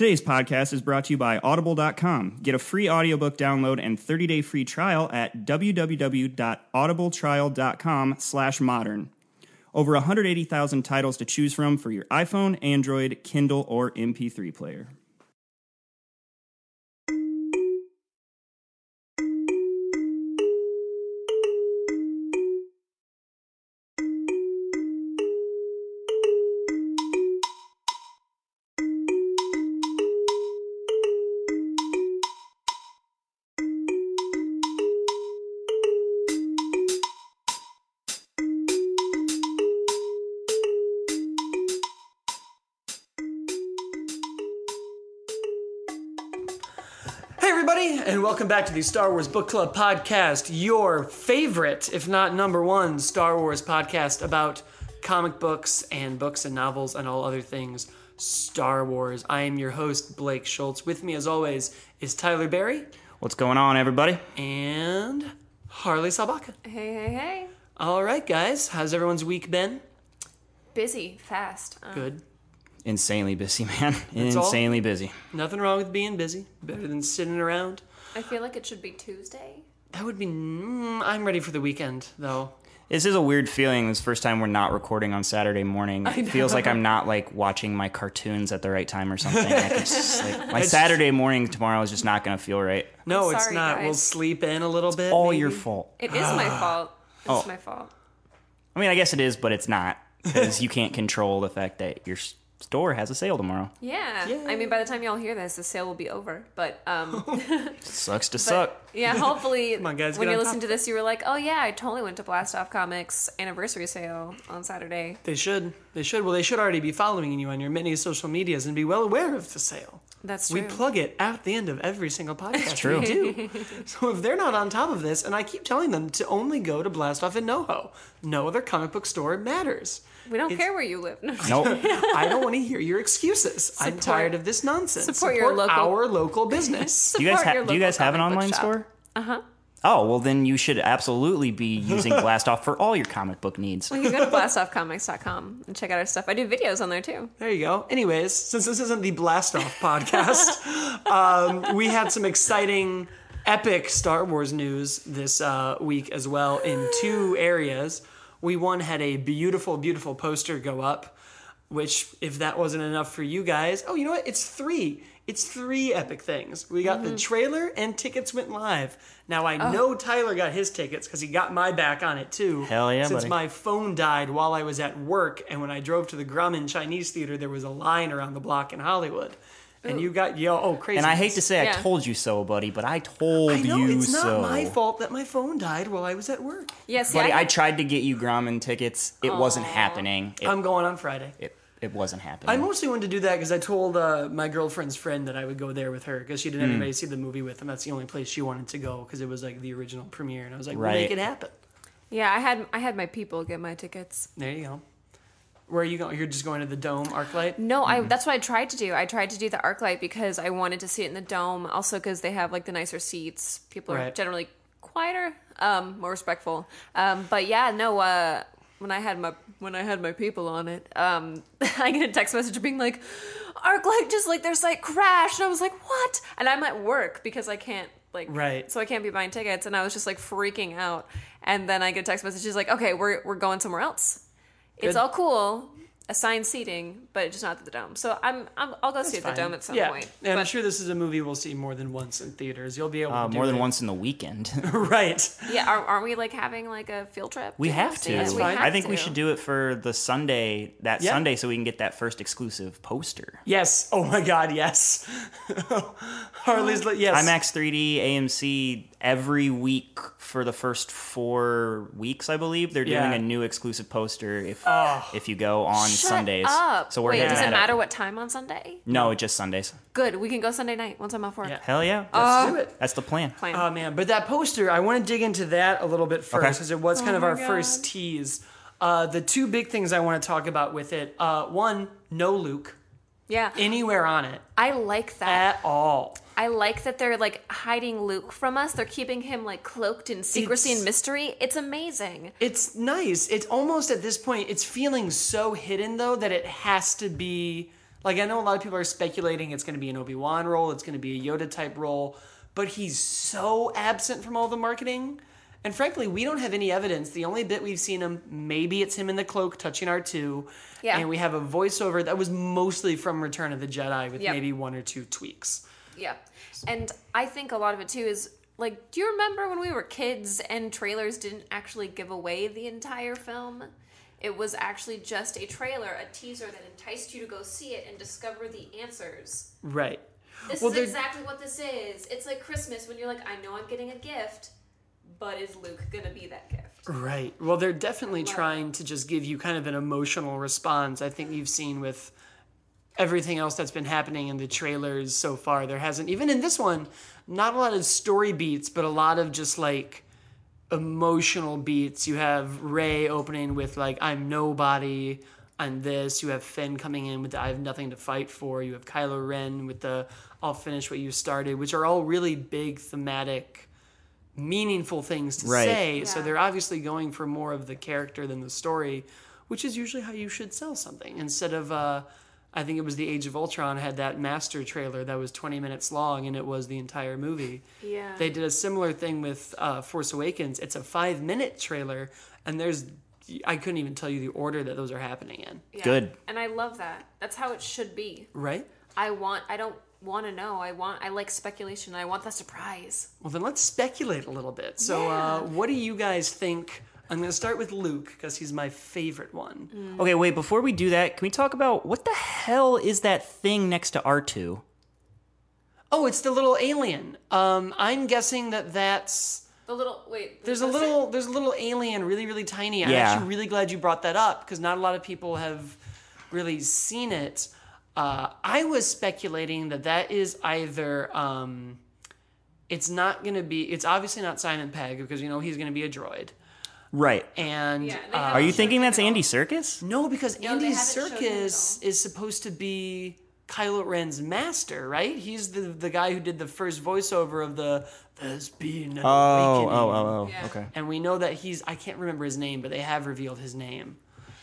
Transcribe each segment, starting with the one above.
Today's podcast is brought to you by Audible.com. Get a free audiobook download and 30-day free trial at www.audibletrial.com/modern. Over 180,000 titles to choose from for your iPhone, Android, Kindle, or MP3 player. And welcome back to the Star Wars Book Club podcast, your favorite, if not number one, Star Wars podcast about comic books and novels and all other things Star Wars. I am your host, Blake Schultz. With me, as always, is Tyler Berry. What's going on, everybody? And Harley Sabaka. Hey. All right, guys. How's everyone's week been? Busy, fast. Good. Insanely busy, man. Insanely busy. Nothing wrong with being busy. Better than sitting around. I feel like it should be Tuesday. That would be... I'm ready for the weekend, though. This is a weird feeling. This is the first time we're not recording on Saturday morning. It feels like I'm not watching my cartoons at the right time or something. My Saturday morning tomorrow is just not going to feel right. No, I'm it's sorry, not. guys. We'll sleep in a little bit. All maybe. your fault. It is my fault. It's my fault. I mean, I guess it is, but it's not. Because you can't control the fact that your store has a sale tomorrow. Yeah. I mean, by the time y'all hear this, the sale will be over. But, Sucks to suck. yeah, hopefully, Come on, guys, when get you on listen top to this, you were like, oh, yeah, I totally went to Blast Off Comics anniversary sale on Saturday. They should. Well, they should already be following you on your many social medias and be well aware of the sale. That's true. We plug it at the end of every single podcast. That's true. We do. So if they're not on top of this, and I keep telling them to only go to Blast Off in NoHo. No other comic book store matters. We don't care where you live. Nope. I don't want to hear your excuses. I'm tired of this nonsense. Support your local- our local business. Do you guys have an online store? Uh-huh. Oh, well, then you should absolutely be using Blast Off for all your comic book needs. Well, you can go to blastoffcomics.com and check out our stuff. I do videos on there, too. There you go. Anyways, since this isn't the Blast Off podcast, we had some exciting, epic Star Wars news this week as well in two areas. We, had a beautiful, beautiful poster go up, which, if that wasn't enough for you guys, oh, you know what? It's three. It's three epic things. We got the trailer and tickets went live. Now, I know Tyler got his tickets because he got my back on it, too. Hell yeah, Since buddy. my phone died while I was at work, and when I drove to the Grumman Chinese Theater, there was a line around the block in Hollywood. And you got, crazy. And I hate to say Yeah. I told you so, buddy, but I told I know, you it's not so. my fault that my phone died while I was at work. Yeah, see, Buddy, I had- tried to get you Grumman tickets. It wasn't happening. I'm going on Friday. It wasn't happening. I mostly wanted to do that because I told my girlfriend's friend that I would go there with her because she didn't have anybody to see the movie with, and that's the only place she wanted to go because it was like the original premiere, and I was like, we'll make it happen. Yeah, I had my people get my tickets. There you go. Where are you going? You're just going to the Dome ArcLight? No, that's what I tried to do. I tried to do the ArcLight because I wanted to see it in the Dome. Also, because they have the nicer seats. People are generally quieter, more respectful. But yeah, no. When I had my people on it, I get a text message being like, ArcLight just their site crashed, and I was like, what? And I'm at work because I can't so I can't be buying tickets, and I was just freaking out. And then I get a text message. She's like, okay, we're going somewhere else. It's all cool, assigned seating, but just not at the Dome. So I'll go see it at the Dome at some point. And I'm sure this is a movie we'll see more than once in theaters. You'll be able to do more than it. once in the weekend. Right. Yeah, aren't we having a field trip? We have to. That's fine. I think we should do it for the Sunday, Sunday, so we can get that first exclusive poster. Yes. Oh my God, yes. Harley's, yes. IMAX 3D, AMC, every week for the first 4 weeks, I believe. They're doing a new exclusive poster if you go on Sundays. Up. So we're Wait, does it that matter up. what time on Sunday? No, just Sundays. Good, we can go Sunday night once I'm off work. Yeah. Hell yeah. Let's do it. That's the plan. Oh, man. But that poster, I want to dig into that a little bit first because it was kind of our first tease. The two big things I want to talk about with it. One, no Luke. Yeah. Anywhere on it. I like that. At all. I like that they're hiding Luke from us. They're keeping him cloaked in secrecy and mystery. It's amazing. It's nice. It's almost at this point, it's feeling so hidden though that it has to be Like, I know a lot of people are speculating it's going to be an Obi-Wan role, it's going to be a Yoda-type role, but he's so absent from all the marketing. And frankly, we don't have any evidence. The only bit we've seen him, maybe it's him in the cloak touching R2. Yeah. And we have a voiceover that was mostly from Return of the Jedi with maybe one or two tweaks. Yeah. And I think a lot of it, too, is, like, do you remember when we were kids and trailers didn't actually give away the entire film? It was actually just a trailer, a teaser that enticed you to go see it and discover the answers. Right. This is exactly what this is. It's like Christmas when you're like, I know I'm getting a gift, but is Luke going to be that gift? Right. Well, they're definitely trying to just give you kind of an emotional response. I think you've seen with everything else that's been happening in the trailers so far. There hasn't, even in this one, not a lot of story beats, but a lot of just like emotional beats. You have Rey opening with like, I'm nobody, I'm this. You have Finn coming in with the, I have nothing to fight for. You have Kylo Ren with the I'll finish what you started, which are all really big thematic, meaningful things to say. Yeah. So they're obviously going for more of the character than the story, which is usually how you should sell something. Instead of, I think it was the Age of Ultron had that master trailer that was 20 minutes long and it was the entire movie. Yeah. They did a similar thing with Force Awakens. It's a 5-minute trailer and I couldn't even tell you the order that those are happening in. Yeah. Good. And I love that. That's how it should be. Right? I don't want to know. I like speculation. I want the surprise. Well, then let's speculate a little bit. So what do you guys think? I'm going to start with Luke because he's my favorite one. Okay, wait, before we do that, can we talk about what the hell is that thing next to R2? Oh, it's the little alien. I'm guessing that's the little wait. There's a little alien, really, really tiny. Yeah. I'm actually really glad you brought that up because not a lot of people have really seen it. I was speculating that is either it's obviously not Simon Pegg because he's going to be a droid. Right. And are you thinking that's Andy Serkis? No, because Andy Serkis is supposed to be Kylo Ren's master, right? He's the guy who did the first voiceover of there's been an awakening. Oh, yeah. Okay. And we know that I can't remember his name, but they have revealed his name.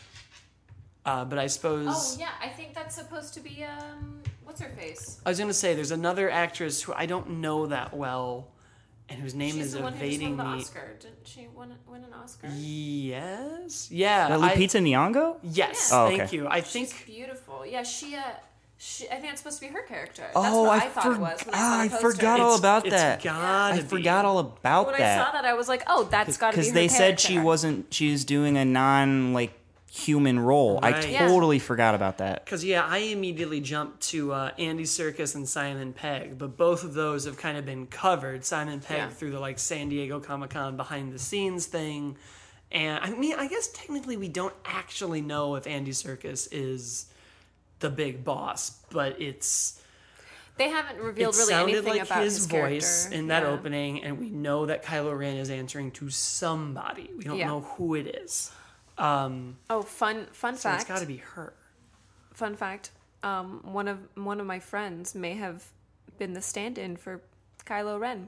But I suppose... Oh, yeah, I think that's supposed to be, what's her face? I was going to say, there's another actress who I don't know that well, and whose name is evading me. She's the one who won the Oscar. Didn't she win an Oscar? Yes. Yeah. Lupita Nyong'o? Yes, yeah. Thank you. I think... She's beautiful. Yeah, she I think it's supposed to be her character. That's what I thought it was when I saw the poster. I forgot all about that. I forgot all about when that. When I saw that, I was like, oh, that's got to be her character. Because they said she's doing a non-human role. Right. I totally forgot about that. Because, I immediately jumped to Andy Serkis and Simon Pegg, but both of those have kind of been covered. Simon Pegg through the, San Diego Comic-Con behind-the-scenes thing. And, I guess technically we don't actually know if Andy Serkis is the big boss, but they haven't revealed really anything about his voice in that opening, and we know that Kylo Ren is answering to somebody. We don't know who it is. Fun fact. It's got to be her. Fun fact. One of my friends may have been the stand-in for Kylo Ren.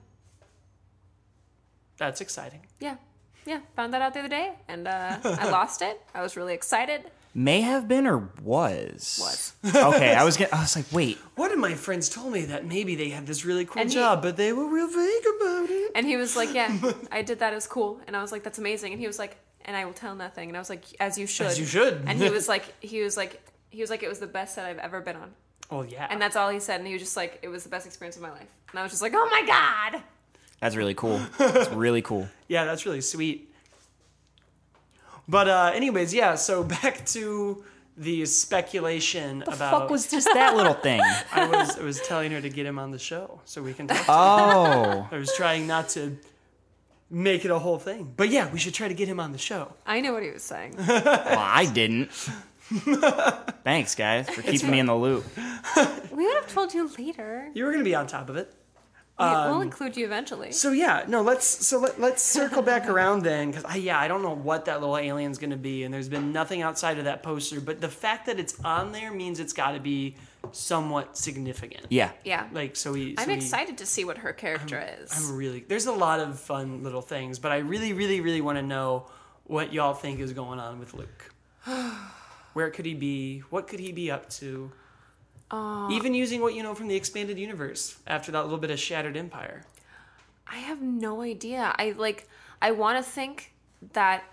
That's exciting. Yeah. Found that out the other day, and I lost it. I was really excited. May have been or was? Okay, I was like, wait. One of my friends told me that maybe they had this really cool job, but they were real vague about it. And he was like, yeah, I did that. It was cool. And I was like, that's amazing. And he was like, and I will tell nothing. And I was like, as you should. As you should. And he was like, it was the best set I've ever been on. Oh, yeah. And that's all he said. And he was just like, it was the best experience of my life. And I was just like, oh my God. That's really cool. That's really cool. Yeah, that's really sweet. But anyways, so back to the speculation about... The fuck was just that little thing? I was telling her to get him on the show so we can talk to him. I was trying not to make it a whole thing. But we should try to get him on the show. I know what he was saying. Well, I didn't. Thanks, guys, for keeping me in the loop. We would have told you later. You were going to be on top of it. We'll include you eventually. So let's circle back around then, because I don't know what that little alien's going to be, and there's been nothing outside of that poster. But the fact that it's on there means it's got to be somewhat significant. Yeah. I'm excited to see what her character is. There's a lot of fun little things, but I really, really, really want to know what y'all think is going on with Luke. Where could he be? What could he be up to? Even using what you know from the expanded universe after that little bit of Shattered Empire. I have no idea. I want to think that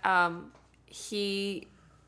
he's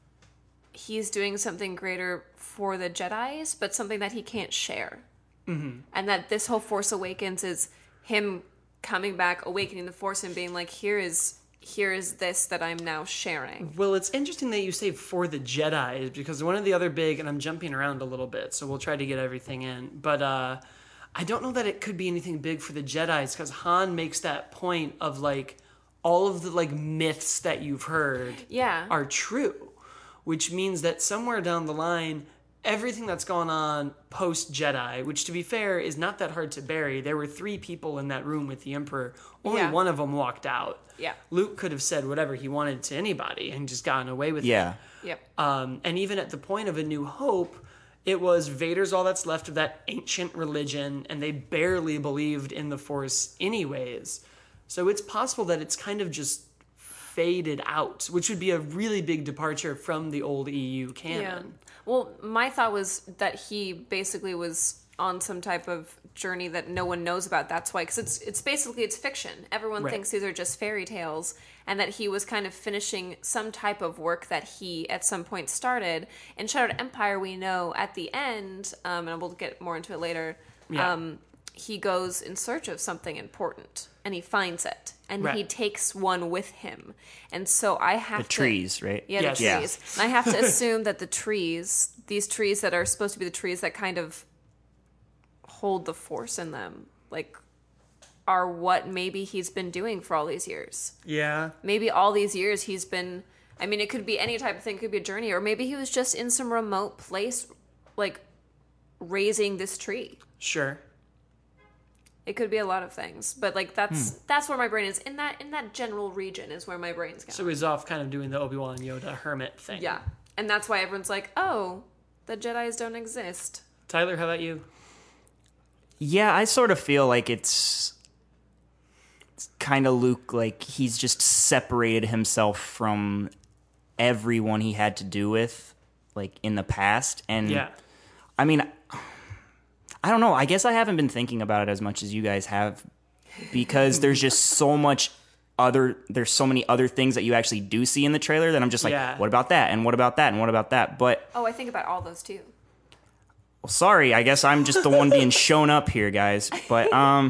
doing something greater for the Jedis, but something that he can't share. Mm-hmm. And that this whole Force Awakens is him coming back, awakening the Force, and being like, here is this that I'm now sharing. Well, it's interesting that you say for the Jedi, because one of the other big, and I'm jumping around a little bit, so we'll try to get everything in, but I don't know that it could be anything big for the Jedis, because Han makes that point of, like, all of the, like, myths that you've heard are true, which means that somewhere down the line, everything that's gone on post-Jedi, which, to be fair, is not that hard to bury. There were 3 people in that room with the Emperor. Only one of them walked out. Yeah. Luke could have said whatever he wanted to anybody and just gotten away with it. Yeah. Yep. And even at the point of A New Hope, it was Vader's all that's left of that ancient religion, and they barely believed in the Force anyways. So it's possible that it's kind of just faded out, which would be a really big departure from the old EU canon. Yeah. Well, my thought was that he basically was on some type of journey that no one knows about. That's why, because it's basically fiction. Everyone thinks these are just fairy tales, and that he was kind of finishing some type of work that he at some point started. In Shattered Empire, we know at the end, and we'll get more into it later, he goes in search of something important, and he finds it, and he takes one with him. And so I have the trees, right? Yeah, the trees. And I have to assume that these trees that are supposed to be the trees that kind of hold the Force in them, like, are what maybe he's been doing for all these years. Yeah. Maybe all these years he's been, I mean, it could be any type of thing. It could be a journey, or maybe he was just in some remote place, like, raising this tree. Sure. It could be a lot of things, but, like, that's where my brain is. In that general region is where my brain's going. So he's off kind of doing the Obi-Wan Yoda hermit thing. Yeah. And that's why everyone's like, oh, the Jedis don't exist. Tyler, how about you? Yeah, I sort of feel like it's kind of Luke, like he's just separated himself from everyone he had to do with, like, in the past. And I mean, I don't know. I guess I haven't been thinking about it as much as you guys have, because there's just so many other things that you actually do see in the trailer that I'm just like, what about that? And what about that? And what about that? But I think about all those too. Well, sorry, I guess I'm just the one being shown up here, guys. But I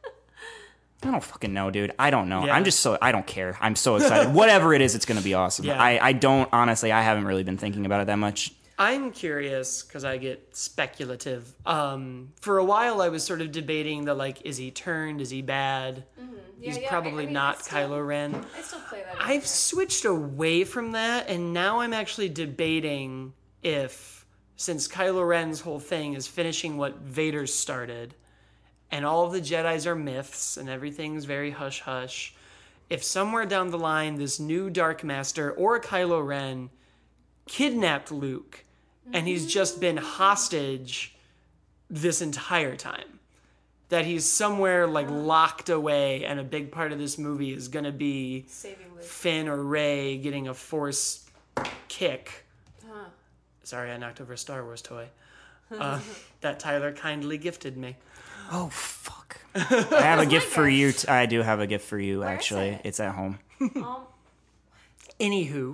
don't fucking know, dude. I don't know. Yeah. I don't care. I'm so excited. Whatever it is, it's going to be awesome. Yeah. I don't, honestly, I haven't really been thinking about it that much. I'm curious, because I get speculative. For a while, I was sort of debating like, is he turned? Is he bad? Mm-hmm. He's probably not Kylo Ren. I still play that. I've switched away from that, and now I'm actually debating if, since Kylo Ren's whole thing is finishing what Vader started, and all of the Jedis are myths, and everything's very hush-hush, if somewhere down the line this new Dark Master or Kylo Ren kidnapped Luke, and he's just been hostage this entire time, that he's somewhere, like, locked away, and a big part of this movie is going to be Finn or Rey getting a Force kick. Sorry, I knocked over a Star Wars toy that Tyler kindly gifted me. Oh, fuck. I have a gift for you. I do have a gift for you, actually. It's at home. Anywho,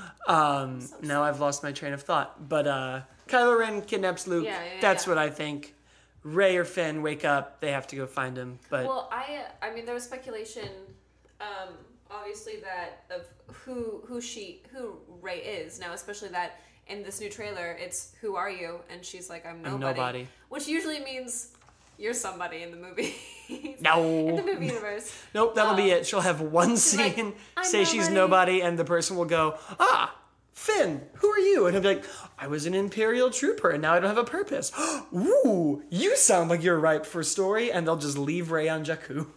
now I've lost my train of thought. But Kylo Ren kidnaps Luke. That's what I think. Rey or Finn wake up. They have to go find him. But well, I mean, there was speculation, obviously, that of who Rey is now, especially that in this new trailer, it's "Who are you?" and she's like, "I'm nobody," which usually means you're somebody in the movie. No, in the movie universe. Nope, that'll be it. She'll have one scene, say she's nobody, and the person will go, Finn, who are you? And he'll be like, I was an Imperial trooper, and now I don't have a purpose. Ooh, you sound like you're ripe for a story, and they'll just leave Rey on Jakku.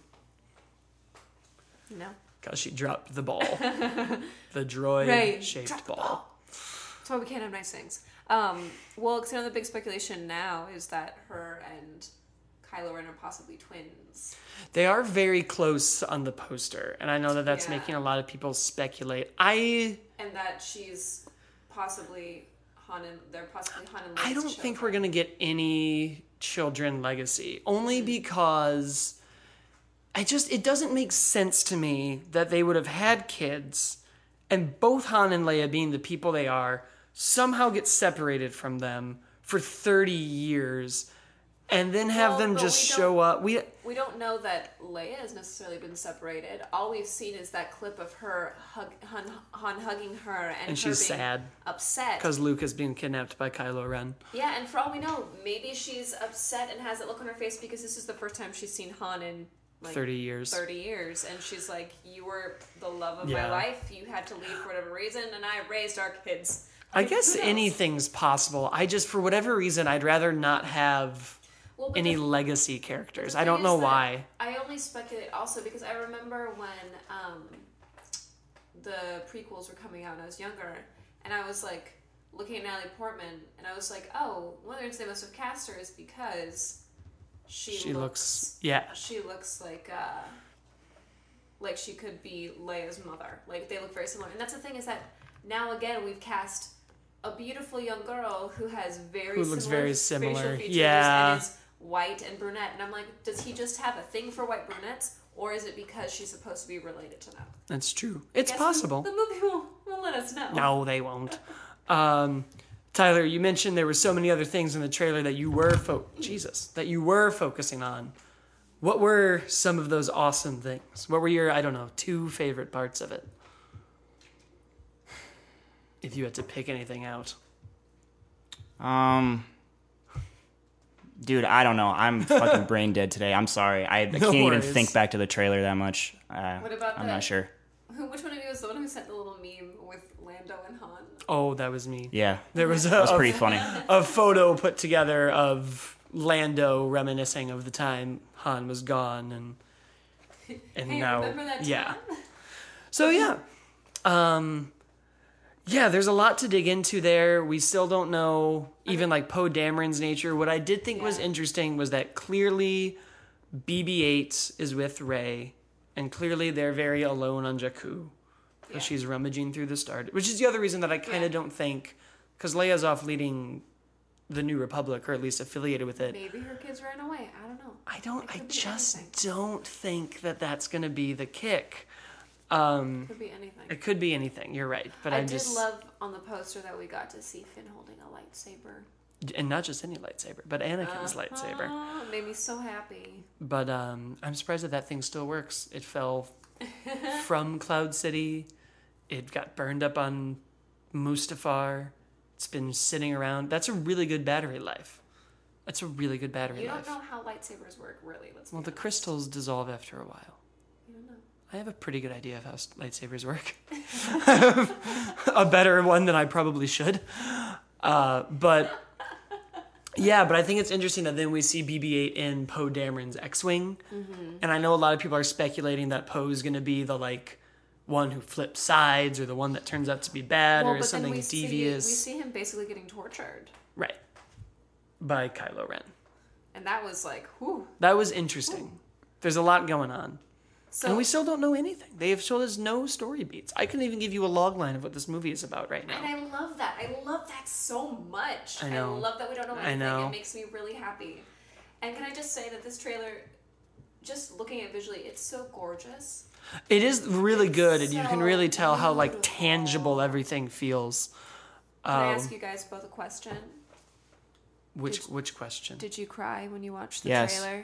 No. Because she dropped the ball. The droid-shaped ball. That's why we can't have nice things. Well, because the big speculation now is that her and Kylo Ren are possibly twins. They are very close on the poster, and I know that that's making a lot of people speculate. And that she's possibly they're possibly Han and I Leia's don't think children. we're gonna get any children legacy, only because it doesn't make sense to me that they would have had kids, and both Han and Leia, being the people they are, somehow get separated from them for 30 years, and then have Well, them but just we show up. We don't know that Leia has necessarily been separated. All we've seen is that clip of her Han hugging her, and her she's being sad upset because Luke is being kidnapped by Kylo Ren. Yeah, and for all we know, maybe she's upset and has that look on her face because this is the first time she's seen Han in 30 years. 30 years, and she's like, "You were the love of Yeah. my life. You had to leave for whatever reason, and I raised our kids." I Like, guess who knows? anything's possible. I just, for whatever reason, I'd rather not have Well, but any the- legacy characters. the I don't thing know is that why. I only speculate also because I remember when the prequels were coming out and I was younger, and I was like looking at Natalie Portman, and I was like, "Oh, one of the reasons they must have cast her is because she looks yeah. she looks like she could be Leia's mother. Like, they look very similar." And that's the thing, is that now again we've cast a beautiful young girl who has Who looks very similar. facial features Yeah. and is white and brunette. And I'm like, does he just have a thing for white brunettes, or is it because she's supposed to be related to them? That's true. It's Guess possible. The movie will let us know. No, they won't. Tyler, you mentioned there were so many other things in the trailer that you were focusing on. What were some of those awesome things? What were your, I don't know, 2 favorite parts of it? If you had to pick anything out. Dude, I don't know. I'm fucking brain dead today. I'm sorry. I can't even worries. think back to the trailer that much. What about I'm the- not sure. Which one of you was the one who sent the little meme with Lando and Han? Oh, that was me. Yeah, There was that was pretty funny. a photo put together of Lando reminiscing of the time Han was gone, and Hey, now, remember that yeah. time? So yeah, there's a lot to dig into there. We still don't know even like Poe Dameron's nature. What I did think was Yeah. interesting was that clearly BB-8 is with Rey, and clearly they're very alone on Jakku. Yeah. She's rummaging through the Star, which is the other reason that I kind of don't think, because Leia's off leading the New Republic, or at least affiliated with it. Maybe her kids ran away. I don't know. I It could be just anything. don't think that that's going to be the kick. Could be anything. It could be anything. You're right, but I I did just love on the poster that we got to see Finn holding a lightsaber. and not just any lightsaber, but Anakin's lightsaber. It made me so happy. But I'm surprised that thing still works. It fell from Cloud City. It got burned up on Mustafar. It's been sitting around. That's a really good battery life. That's a really good battery You life. don't know how lightsabers work, really. Let's Well, be the honest. crystals dissolve after a while. You don't know. I have a pretty good idea of how lightsabers work. A better one than I probably should. But I think it's interesting that then we see BB-8 in Poe Dameron's X-Wing. Mm-hmm. And I know a lot of people are speculating that Poe's going to be the one who flips sides, or the one that turns out to be bad, or is something devious. we see him basically getting tortured. Right. By Kylo Ren. And that was like, whew. That was interesting. There's a lot going on. So, And we still don't know anything. They have showed us no story beats. I couldn't even give you a log line of what this movie is about right now. and I love that. I love that so much. I know. I love that we don't know I anything. know. It makes me really happy. And can I just say that this trailer, just looking at visually, it's so gorgeous. It is really good, and you can so really tell how beautiful. tangible everything feels. Can I ask you guys both a question? Which question? Did you cry when you watched the Yes. trailer?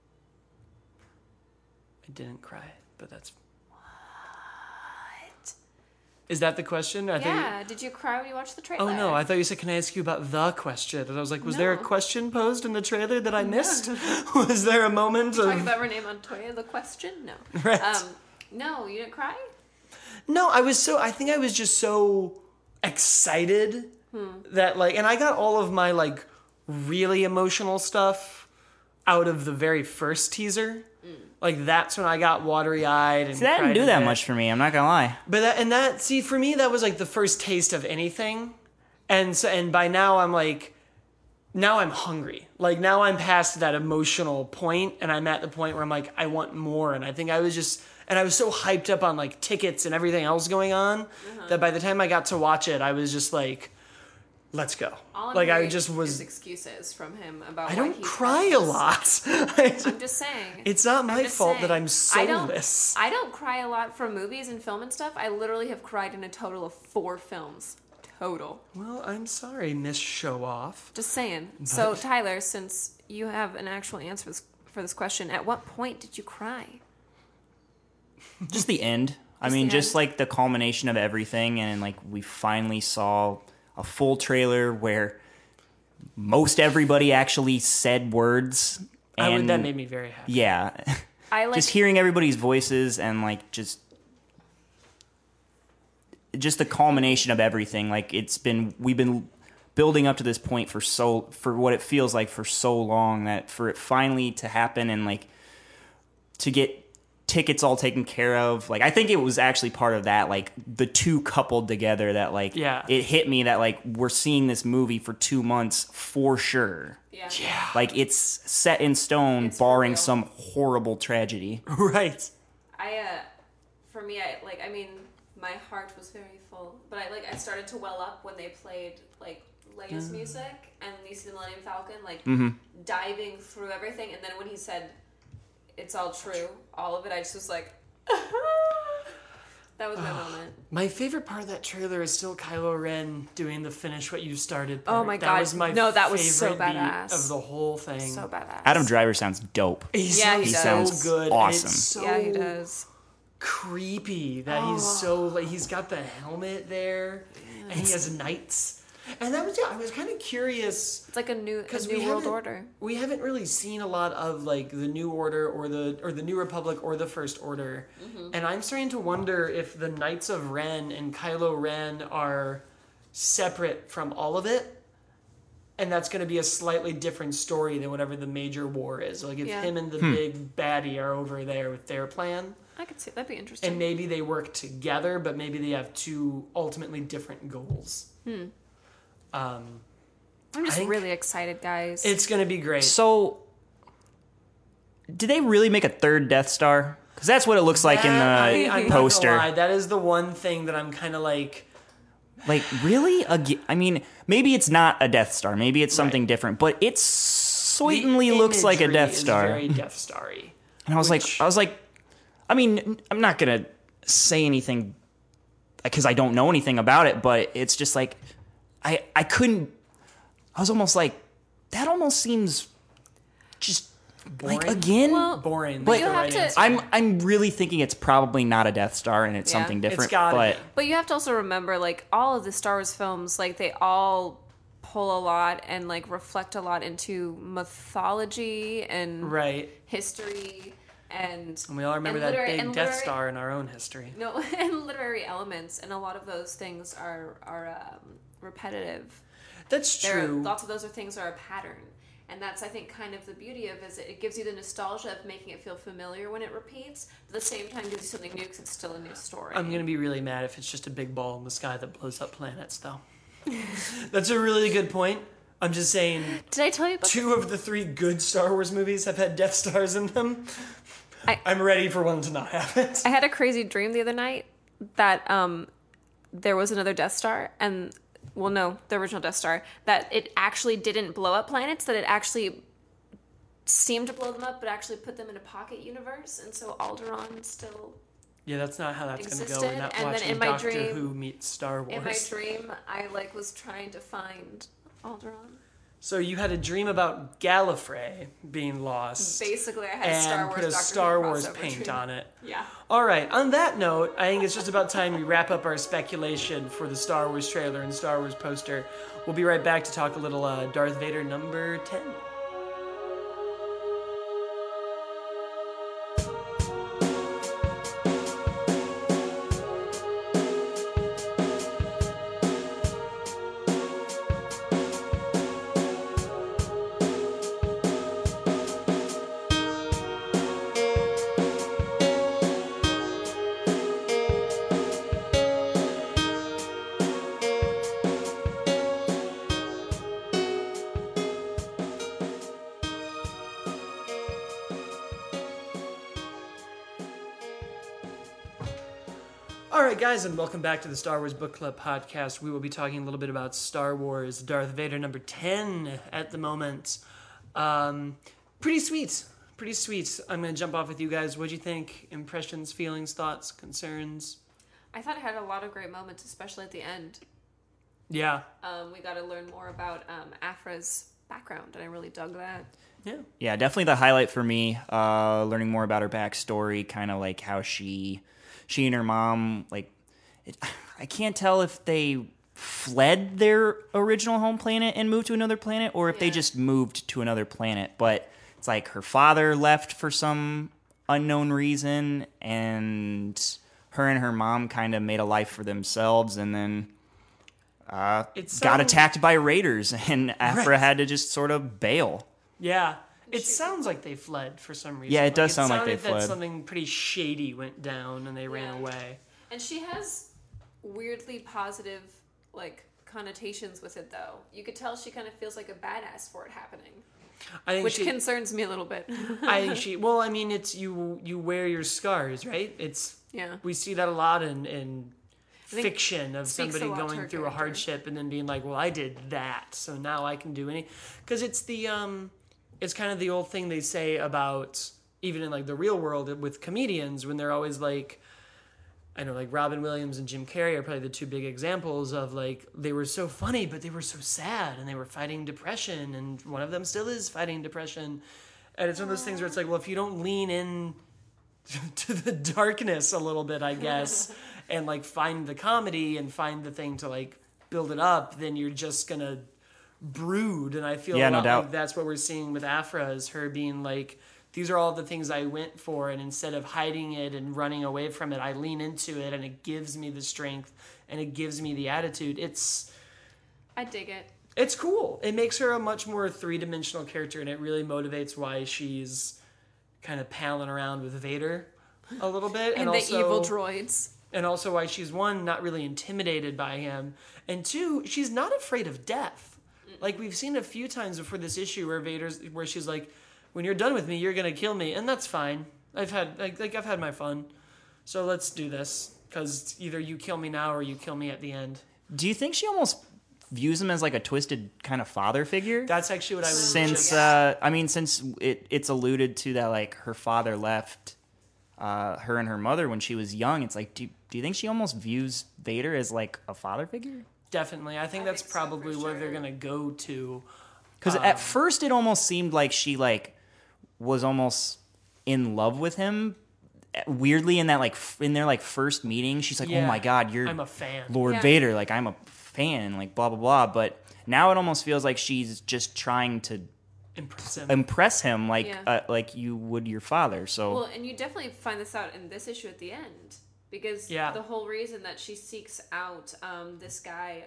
I didn't cry, but that's. What? Is that the question? I Yeah. Did you cry when you watched the trailer? Oh no! I thought you said, "Can I ask you about the question?" And I was like, "Was there a No. question posed in the trailer that I missed? Was there a moment Talking of?" about Renee Montoya, the question? No. Right. No, you didn't cry? No, I think I was just so excited that and I got all of my really emotional stuff out of the very first teaser. That's when I got watery-eyed and See, that cried didn't do a that bit. much for me. I'm not gonna lie. But for me that was the first taste of anything. And by now I'm now I'm hungry. Now I'm past that emotional point, and I'm at the point where I'm I want more. And I think I was so hyped up on tickets and everything else going on that by the time I got to watch it, I was just let's go. All I'm Like, I hearing just was. is excuses from him about. I why don't he cry a cries. lot. I'm just saying. It's not my just fault that saying. I'm soulless. I don't cry a lot from movies and film and stuff. I literally have cried in a total of 4 films. Total. Well, I'm sorry, Miss Show Off. Just saying. So, Tyler, since you have an actual answer for this question, at what point did you cry? Just the end. I mean, just like the culmination of everything, and like we finally saw a full trailer where most everybody actually said words. And That made me very happy. yeah, just hearing everybody's voices and like just the culmination of everything. Like we've been building up to this point for what it feels like for so long, that for it finally to happen and like to get tickets all taken care of. Like, I think it was actually part of that, like the two coupled together, that like it hit me that like we're seeing this movie for 2 months for sure. Yeah. Like, it's set in stone, barring some horrible tragedy. Right. For me, I mean, my heart was very full, but I started to well up when they played like Leia's music, and you see the Millennium Falcon like diving through everything, and then when he said, "It's all true," all of it, I just was like, that was my moment. My favorite part of that trailer is still Kylo Ren doing the finish what you started part. Oh my God. That was my that was so favorite badass. beat of the whole thing. So badass. Adam Driver sounds dope. He sounds so good. awesome. And it's so Yeah, he does. creepy that he's so like, he's got the helmet there, and he has knights. And that was I was kind of curious. It's like a new world order. We haven't really seen a lot of like the New Order or the New Republic or the First Order, and I'm starting to wonder if the Knights of Ren and Kylo Ren are separate from all of it, and that's going to be a slightly different story than whatever the major war is. Like if him and the big baddie are over there with their plan. I could see that'd be interesting. And maybe they work together, but maybe they have two ultimately different goals. I'm just really excited, guys. It's going to be great. So, did they really make a third Death Star? Because that's what it looks like in the I'm poster. Not gonna lie, that is the one thing that I'm kind of like... Like, really? I mean, maybe it's not a Death Star. Maybe it's something different. But it certainly looks like a Death Star. Very Death Star-y. And I was like, I mean, I'm not going to say anything because I don't know anything about it, but it's just like, I was almost like, that almost seems just Boring? like, again, Boring. But That's you the have right to- answer. I'm really thinking it's probably not a Death Star and it's something different. It's gotta be. But you have to also remember, like, all of the Star Wars films, like, they all pull a lot and, like, reflect a lot into mythology and history and we all remember that big Death Star in our own history. No, and literary elements, and a lot of those things are repetitive. That's true. Lots of those things are a pattern. And that's, I think, kind of the beauty of it, is it gives you the nostalgia of making it feel familiar when it repeats, but at the same time gives you something new because it's still a new story. I'm going to be really mad if it's just a big ball in the sky that blows up planets, though. That's a really good point. I'm just saying... Did I tell you about 2 of the 3 good Star Wars movies have had Death Stars in them. I'm ready for one to not have it. I had a crazy dream the other night that there was another Death Star, and... Well, no, the original Death Star, that it actually didn't blow up planets, that it actually seemed to blow them up, but actually put them in a pocket universe, and so Alderaan still Yeah, that's not how that's going to go. existed. We're not And then watching in my Doctor dream- Who meets Star Wars. In my dream, I was trying to find Alderaan. So you had a dream about Gallifrey being lost. Basically, I had a and Star Wars put a Doctor Star Who Wars crossover paint dream. on it. Yeah. All right. On that note, I think it's just about time we wrap up our speculation for the Star Wars trailer and Star Wars poster. We'll be right back to talk a little Darth Vader number 10. All right, guys, and welcome back to the Star Wars Book Club podcast. We will be talking a little bit about Star Wars Darth Vader number 10 at the moment. Pretty sweet. Pretty sweet. I'm going to jump off with you guys. What'd you think? Impressions, feelings, thoughts, concerns? I thought it had a lot of great moments, especially at the end. Yeah. We got to learn more about Afra's background, and I really dug that. Yeah, definitely the highlight for me, learning more about her backstory, kind of like how she and her mom, like, I can't tell if they fled their original home planet and moved to another planet, or if they just moved to another planet. But it's like her father left for some unknown reason, and her mom kind of made a life for themselves, and then got attacked by raiders, and Aphra had to just sort of bail. Yeah. It sounds like they fled for some reason. Yeah, it does sound like they fled. That something pretty shady went down and they ran away. And she has weirdly positive, like, connotations with it, though. You could tell she kind of feels like a badass for it happening. Which concerns me a little bit. Well, I mean, it's you wear your scars, right? We see that a lot in fiction of somebody going through a hardship and then being like, well, I did that, so now I can do any. Because it's it's kind of the old thing they say about, even in like the real world with comedians, when they're always like, I know, like Robin Williams and Jim Carrey are probably the two big examples of, like, they were so funny, but they were so sad, and they were fighting depression, and one of them still is fighting depression. And it's one of those things where it's like, well, if you don't lean in to the darkness a little bit, I guess, and like find the comedy and find the thing to like build it up, then you're just gonna brood. And I feel like that's what we're seeing with Aphra, is her being like, these are all the things I went for, and instead of hiding it and running away from it, I lean into it, and it gives me the strength and it gives me the attitude. I dig it. It's cool. It makes her a much more three-dimensional character, and it really motivates why she's kind of palling around with Vader a little bit. And the evil droids. And also why she's, one, not really intimidated by him, and two, she's not afraid of death. Like, we've seen a few times before this issue where she's like, when you're done with me, you're gonna kill me, and that's fine. I've had my fun, so let's do this, because either you kill me now or you kill me at the end. Do you think she almost views him as like a twisted kind of father figure? That's actually what I was since it's alluded to that, like, her father left her and her mother when she was young. It's like, do you think she almost views Vader as like a father figure? Definitely. I think that's probably where they're gonna go to. Because at first it almost seemed like she like was almost in love with him. Weirdly, in their like first meeting, she's like, "Oh my God, I'm a fan, Lord Vader. Like, I'm a fan." Like, blah blah blah. But now it almost feels like she's just trying to impress him, like you would your father. So well, and you definitely find this out in this issue at the end, because the whole reason that she seeks out this guy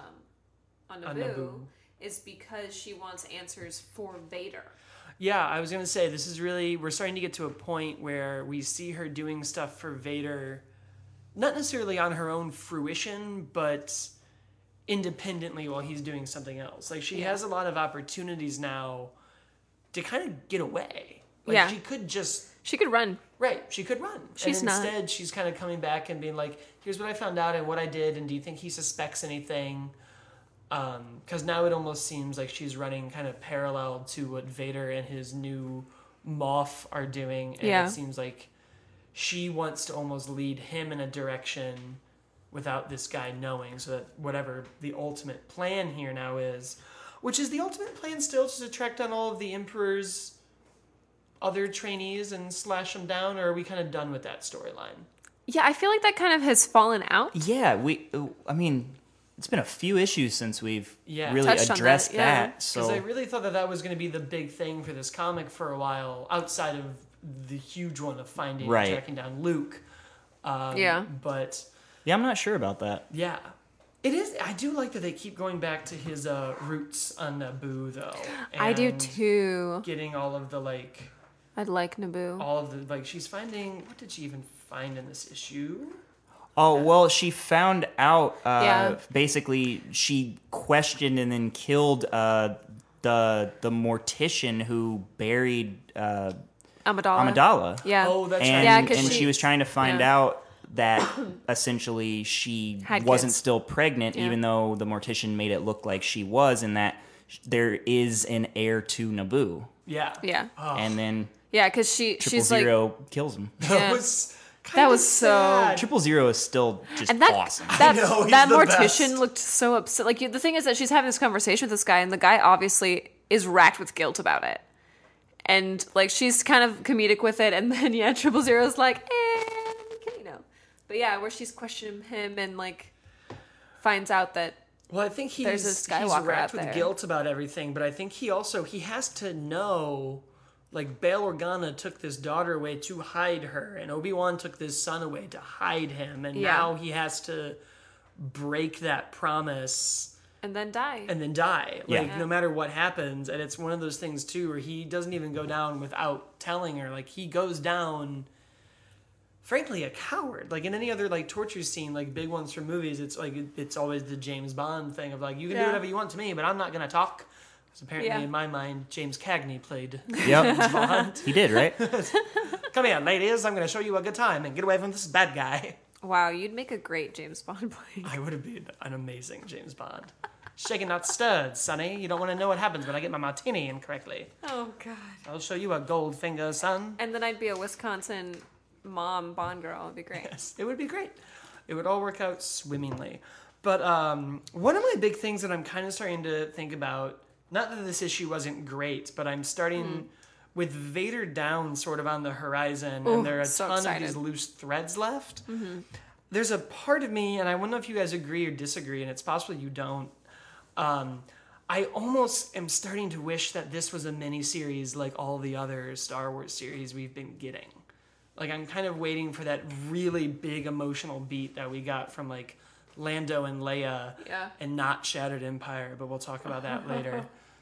on Naboo is because she wants answers for Vader. Yeah, I was going to say, we're starting to get to a point where we see her doing stuff for Vader, not necessarily on her own fruition, but independently while he's doing something else. Like, she has a lot of opportunities now to kind of get away. Like, she could run. Right, she could run. Instead, she's kind of coming back and being like, here's what I found out and what I did, and do you think he suspects anything? Because now it almost seems like she's running kind of parallel to what Vader and his new Moff are doing, and it seems like she wants to almost lead him in a direction without this guy knowing, so that whatever the ultimate plan here now is, which is the ultimate plan still to track down all of the Emperor's other trainees and slash them down, or are we kind of done with that storyline? Yeah, I feel like that kind of has fallen out. Yeah, it's been a few issues since we've really addressed that. So, because I really thought that was going to be the big thing for this comic for a while, outside of the huge one of finding and tracking down Luke. But I'm not sure about that. Yeah, it is. I do like that they keep going back to his roots on Naboo, though. I do too. Getting all of the I'd like Naboo. All of the she's finding. What did she even find in this issue? Oh, well, she found out, basically, she questioned and then killed the mortician who buried Amidala. Amidala. Yeah. Oh, that's right. Yeah, and she was trying to find out, that essentially she Had wasn't kids. still pregnant, Yeah. even though the mortician made it look like she was, and that there is an heir to Naboo. Yeah. Yeah. And then Yeah, because Triple she's like, Zero kills him. That Yeah. was kind That of was so- sad. Triple Zero is still just and that awesome. that, know, he's that the mortician best. looked so upset. Like the thing is that she's having this conversation with this guy, and the guy obviously is racked with guilt about it. And like she's kind of comedic with it, and then yeah, Triple Zero's like, you know, but yeah, where she's questioning him and like finds out that Well, I think There's a he's Skywalker racked out with there. guilt about everything, but I think he has to know, like, Bail Organa took this daughter away to hide her, and Obi-Wan took this son away to hide him, and Yeah. now he has to break that promise and then die. and then die. Like, Yeah. no matter what happens, and it's one of those things, too, where he doesn't even go down without telling her. Like, he goes down... frankly, a coward. Like in any other like torture scene, like big ones from movies, it's like it's always the James Bond thing of like you can do Yeah. whatever you want to me, but I'm not gonna talk. Because apparently, Yeah. in my mind, James Cagney played Yep, Bond. he did, right? Come here, ladies. I'm gonna show you a good time and get away from this bad guy. Wow, you'd make a great James Bond boy. I would have been an amazing James Bond. Shaking not stirred, Sonny. You don't want to know what happens when I get my martini incorrectly. Oh God. I'll show you a gold finger, son. And then I'd be a Wisconsin mom Bond girl. It'd be great. Yes, it would be great. It would all work out swimmingly. But one of my big things that I'm kind of starting to think about, not that this issue wasn't great, but I'm starting with Vader down sort of on the horizon, Ooh, and there are a so ton excited. of these loose threads left. There's a part of me, and I don't know if you guys agree or disagree, and it's possible you don't. I almost am starting to wish that this was a mini-series like all the other Star Wars series we've been getting. Like, I'm kind of waiting for that really big emotional beat that we got from, like, Lando and Leia Yeah. and not Shattered Empire, but we'll talk about that later.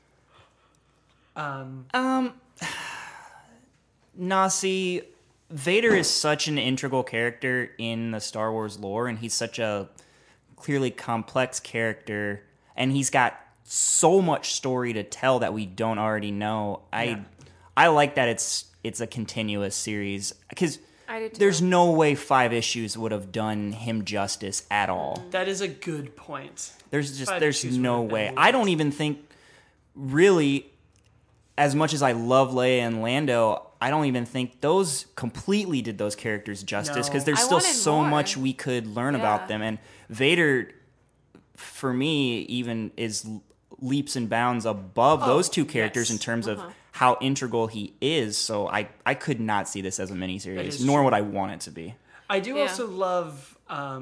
Nasi, Vader is such an integral character in the Star Wars lore, and he's such a clearly complex character, and he's got so much story to tell that we don't already know. Yeah. I like that it's a continuous series, because I do too. there's no way 5 issues would have done him justice at all. That is a good point. There's 5 there's issues no would have been way. I lost. don't even think really, as much as I love Leia and Lando, I don't even think those completely did those characters justice, No. because there's I still wanted so more. much we could learn Yeah. about them. And Vader, for me, even is leaps and bounds above those two characters yes. in terms of how integral he is. So I could not see this as a That miniseries, is nor true. would I want it to be. I do Yeah. also love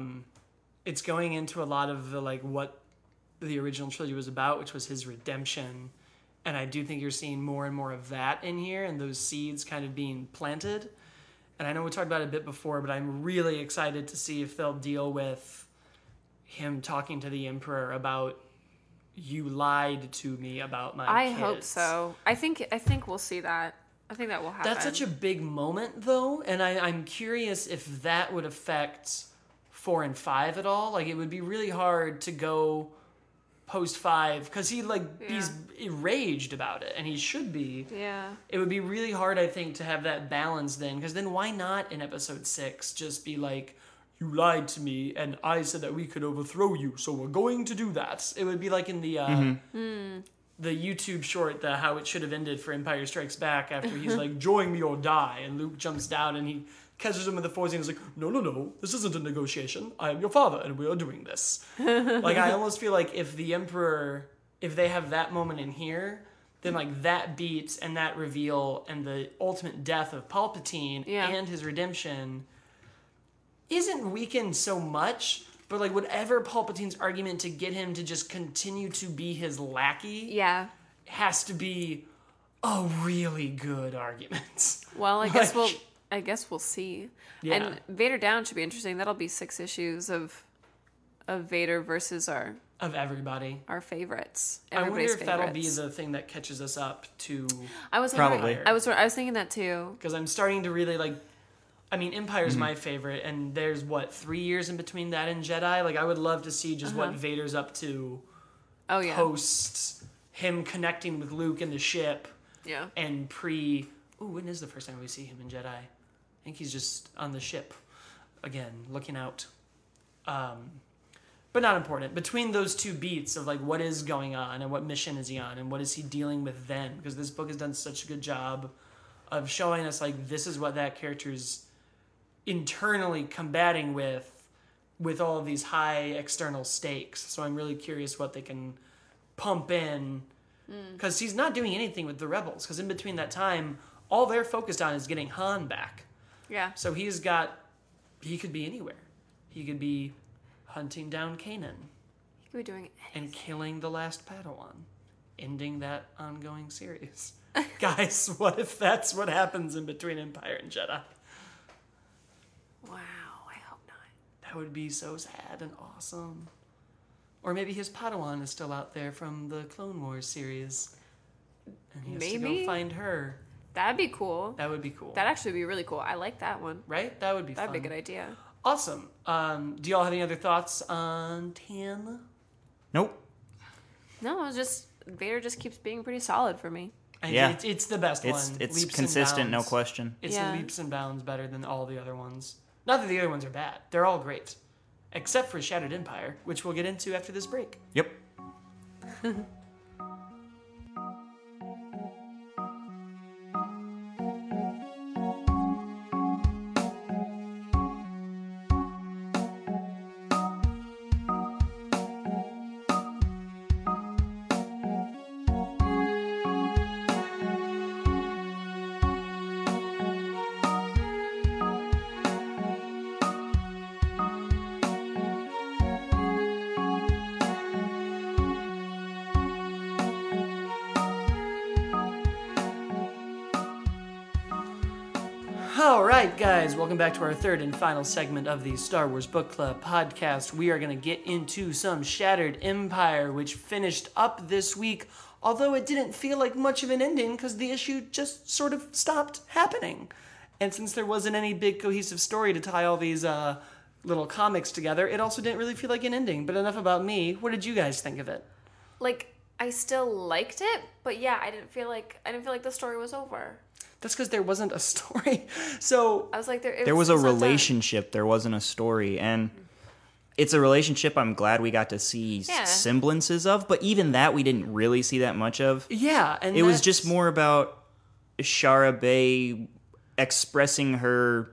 it's going into a lot of the like what the original trilogy was about, which was his redemption. And I do think you're seeing more and more of that in here, and those seeds kind of being planted. And I know we talked about it a bit before, but I'm really excited to see if they'll deal with him talking to the Emperor about you lied to me about my I kids. hope so. I think we'll see that. I think that will happen. That's such a big moment, though, and I'm curious if that would affect 4 and 5 at all. Like, it would be really hard to go post 5 because he's enraged about it, and he should be. Yeah. It would be really hard, I think, to have that balance then, because then why not in episode 6 just be like, you lied to me, and I said that we could overthrow you, so we're going to do that. It would be like in the the YouTube short, the how it should have ended for Empire Strikes Back, after he's like, join me or die, and Luke jumps down and he catches him with the Force and he's like, no, this isn't a negotiation. I am your father, and we are doing this. Like, I almost feel like if the Emperor, if they have that moment in here, then like that beat and that reveal and the ultimate death of Palpatine Yeah. and his redemption isn't weakened so much, but like whatever Palpatine's argument to get him to just continue to be his lackey Yeah. has to be a really good argument. Well, I guess we'll see. Yeah. And Vader Down should be interesting. That'll be 6 issues of Vader versus our Of everybody. favorites. I wonder Everybody's if that'll be favorites. the thing that catches us up to, I was Probably. wondering- I was thinking that too. because I'm starting to really like, I mean, Empire's my favorite, and there's 3 years in between that and Jedi. Like, I would love to see just what Vader's up to Oh yeah. post him connecting with Luke in the ship Yeah. and when is the first time we see him in Jedi? I think he's just on the ship. again, looking out. But not important. Between those two beats of like what is going on and what mission is he on and what is he dealing with then, because this book has done such a good job of showing us like this is what that character's internally combating with all of these high external stakes. So I'm really curious what they can pump in, because he's not doing anything with the rebels, because in between that time all they're focused on is getting Han back. Yeah. So he could be anywhere. He could be hunting down Kanan He could be doing and killing the last Padawan, ending that ongoing series. Guys, what if that's what happens in between Empire and Jedi? Wow, I hope not. That would be so sad and awesome. Or maybe his Padawan is still out there from the Clone Wars series, and he has to Maybe. go find her. That'd be cool. That would be cool. That'd actually be really cool. I like that one. Right? That would be That'd fun. be a good idea. Awesome. Do y'all have any other thoughts on 10? Nope. No, it was just Vader just keeps being pretty solid for me. Yeah. It's the best one. It's Leaps and consistent, no bounds. question. It's Yeah. leaps and bounds better than all the other ones. Not that the other ones are bad. They're all great. Except for Shattered Empire, which we'll get into after this break. Yep. All right, guys, welcome back to our third and final segment of the Star Wars Book Club podcast. We are going to get into some Shattered Empire, which finished up this week, although it didn't feel like much of an ending because the issue just sort of stopped happening. And since there wasn't any big cohesive story to tie all these little comics together, it also didn't really feel like an ending. But enough about me. What did you guys think of it? Like, I still liked it, but yeah, I didn't feel like the story was over. That's because there wasn't a story. So I was like, There was a it's not done. relationship. There wasn't a story. And it's a relationship I'm glad we got to see Yeah. semblances of. But even that we didn't really see that much of. yeah, and It was that's- just more about Shara Bay expressing her,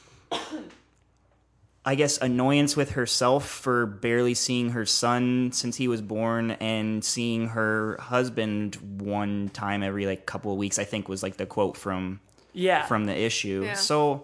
I guess, annoyance with herself for barely seeing her son since he was born and seeing her husband one time every like couple of weeks, I think was like the quote from the issue. Yeah. So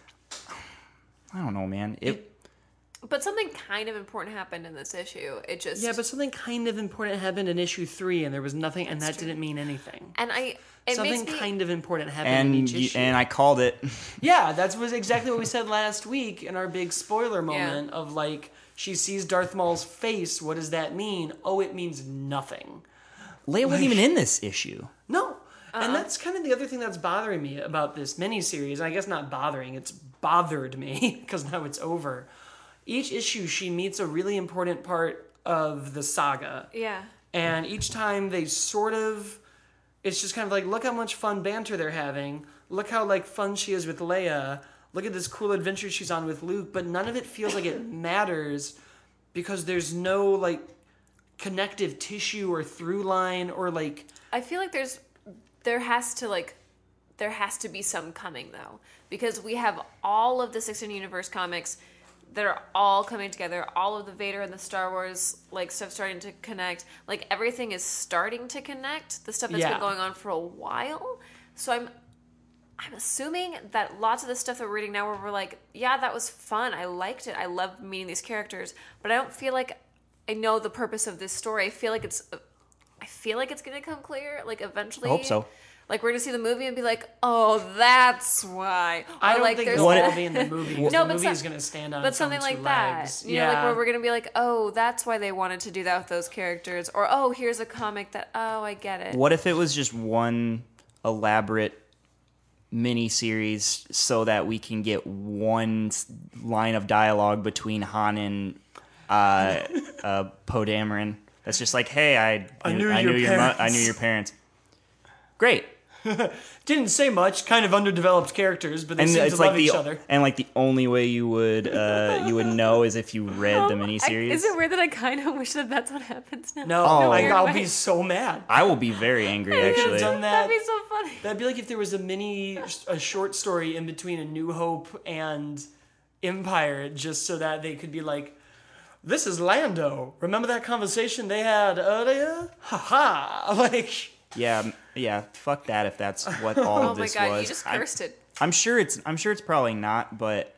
I don't know, man. But something kind of important happened in this issue. It just Yeah, but something kind of important happened in issue 3, and there was nothing, and that That's true. didn't mean anything. and it Something makes me kind of important happened in each issue. and I called it. Yeah, that was exactly what we said last week in our big spoiler moment of like, she sees Darth Maul's face. What does that mean? Oh, it means nothing. Leia wasn't even in this issue. No. And that's kind of the other thing that's bothering me about this miniseries. I guess not bothering, it's bothered me because now it's over. Each issue, she meets a really important part of the saga. Yeah. And each time they sort of, it's just kind of like, look how much fun banter they're having. Look how like fun she is with Leia. Look at this cool adventure she's on with Luke. But none of it feels like it matters because there's no like connective tissue or through line or like. I feel like there has to be some coming though, because we have all of the 16 universe comics that are all coming together, all of the Vader and the Star Wars like stuff starting to connect. Like everything is starting to connect. The stuff that's Yeah. been going on for a while. So I'm assuming that lots of the stuff that we're reading now where we're like, yeah, that was fun. I liked it. I loved meeting these characters, but I don't feel like I know the purpose of this story. I feel like it's going to come clear like eventually. I hope so. Like we're going to see the movie and be like, "Oh, that's why." I Or, don't like think there's there's What going it- to be in the movie. No, The but movie some- is going to stand on but its own something two like that. legs. You know, like where we're going to be like, "Oh, that's why they wanted to do that with those characters." Or, "Oh, here's a comic that I get it." What if it was just one elaborate mini series so that we can get one line of dialogue between Han and Poe Dameron? That's just like, hey, I knew your your parents. I knew your parents. Great. Didn't say much. Kind of underdeveloped characters, but they seem to love each other. And like the only way you would know is if you read the miniseries. Is it weird that I kind of wish that that's what happens now? No, I'll be so mad. I will be very angry, actually. Done that. That'd be so funny. That'd be like if there was a short story in between A New Hope and Empire, just so that they could be like, this is Lando. Remember that conversation they had earlier? Ha ha! Like, yeah. Fuck that. If that's what all of this was. Oh my god, you just cursed it. I'm sure it's probably not, but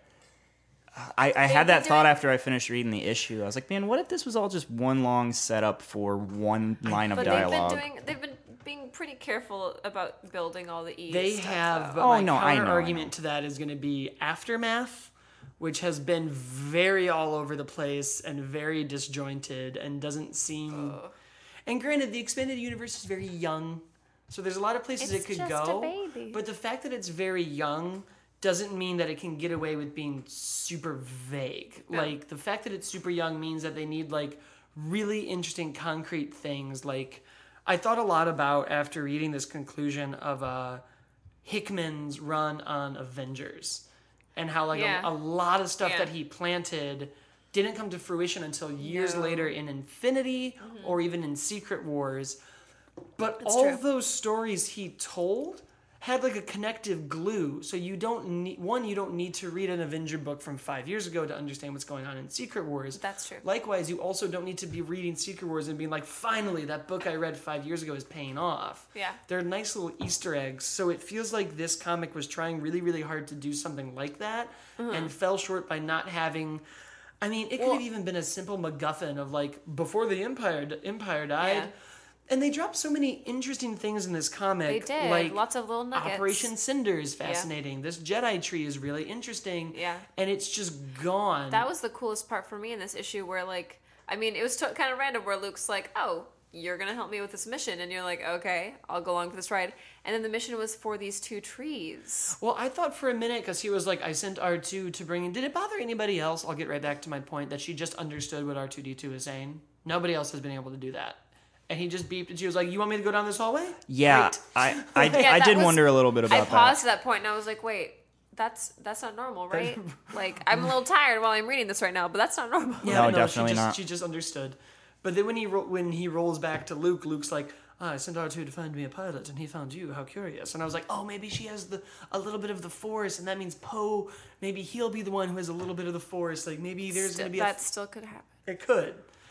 I had that thought after I finished reading the issue. I was like, man, what if this was all just one long setup for one line of dialogue? They've been being pretty careful about building all the E's. they stuff, have, though. but my I counter know. argument to that is going to be Aftermath, which has been very all over the place and very disjointed and doesn't seem... And granted, the expanded universe is very young, so there's a lot of places it could go. A baby. But the fact that it's very young doesn't mean that it can get away with being super vague. No. Like, the fact that it's super young means that they need, like, really interesting concrete things. Like, I thought a lot about, after reading this conclusion of Hickman's run on Avengers, and how, like, a lot of stuff that he planted didn't come to fruition until years later in Infinity or even in Secret Wars. But That's all true. of those stories he told had like a connective glue. So you don't need to read an Avenger book from 5 years ago to understand what's going on in Secret Wars. That's true. Likewise, you also don't need to be reading Secret Wars and being like, finally, that book I read 5 years ago is paying off. Yeah. They're nice little Easter eggs. So it feels like this comic was trying really, really hard to do something like that and fell short by not having... I mean, it could have even been a simple MacGuffin of like, before the Empire died. Yeah. And they dropped so many interesting things in this comic. They did. Like, Lots of little nuggets. Operation Cinder is fascinating. This Jedi tree is really interesting. Yeah. And it's just gone. That was the coolest part for me in this issue where, like, I mean, it was kind of random where Luke's like, oh, you're going to help me with this mission. And you're like, okay, I'll go along for this ride. And then the mission was for these two trees. Well, I thought for a minute, because he was like, I sent R2 to bring in... Did it bother anybody else? I'll get right back to my point that she just understood what R2-D2 is saying. Nobody else has been able to do that. And he just beeped and she was like, you want me to go down this hallway? Yeah, Great. I did wonder a little bit about that. I paused at that point and I was like, wait, that's not normal, right? Like, I'm a little tired while I'm reading this right now, but that's not normal. Yeah, No, no, definitely she just, not. She just understood. But then when he rolls back to Luke, Luke's like, I sent R2 to find me a pilot, and he found you. How curious. And I was like, oh, maybe she has a little bit of the Force, and that means Poe, maybe he'll be the one who has a little bit of the Force. Like, maybe there's going to be that still could happen. It could.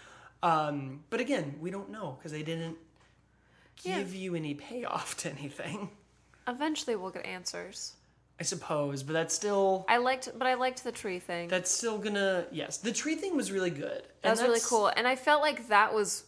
But again, we don't know, because they didn't give you any payoff to anything. Eventually we'll get answers. I suppose, but that's still... I liked the tree thing. That's still gonna... Yes, the tree thing was really good. That was really cool. And I felt like that was